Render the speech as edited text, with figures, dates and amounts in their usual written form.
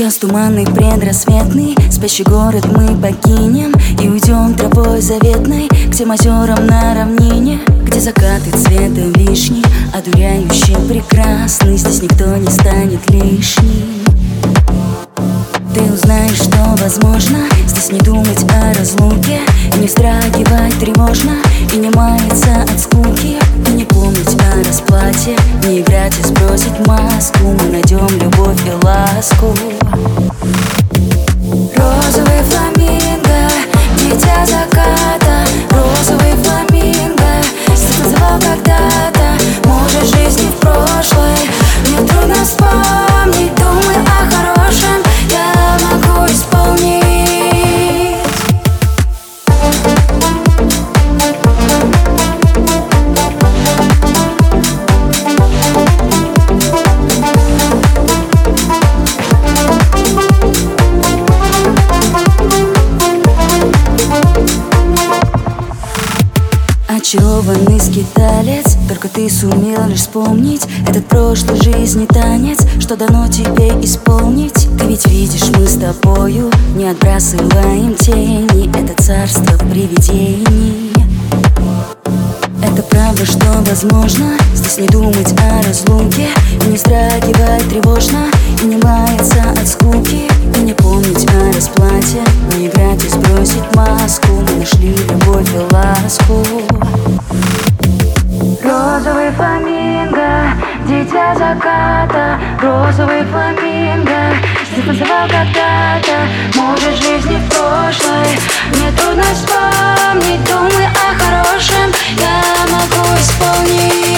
Час туманный, предрассветный, спящий город мы покинем и уйдем тропой заветной к тем озерам на равнине, где закаты цвета вишни, одуряюще прекрасны. Здесь никто не станет лишним. Ты узнаешь, что возможно здесь не думать о разлуке, и не вздрагивать тревожно, и не маяться от скуки, и не помнить о расплате, не играть и сбросить маску. Мы найдем любовь и ласку. Розовый фламинго, дитя заката. Розовый фламинго, сердце называл когда-то. Может, жизнь не в прошлой, мне трудно вспомнить. Думай о хорошем, я могу исполнить. Очарованный скиталец, только ты сумел лишь вспомнить этот прошлой жизни танец, что дано тебе исполнить. Ты ведь видишь, мы с тобою не отбрасываем тени, это царство привидений. Это правда, что возможно здесь не думать о разлуке, и не вздрагивать тревожно, и не маяться от скуки, и не помнить о расплате, не играть и сбросить маску. Мы нашли любовь и ласку. Розовый фламинго, дитя заката. Розовый фламинго, здесь называл когда-то. Может, жизнь не в прошлой, мне трудно вспомнить. Думай о хорошем, я могу исполнить.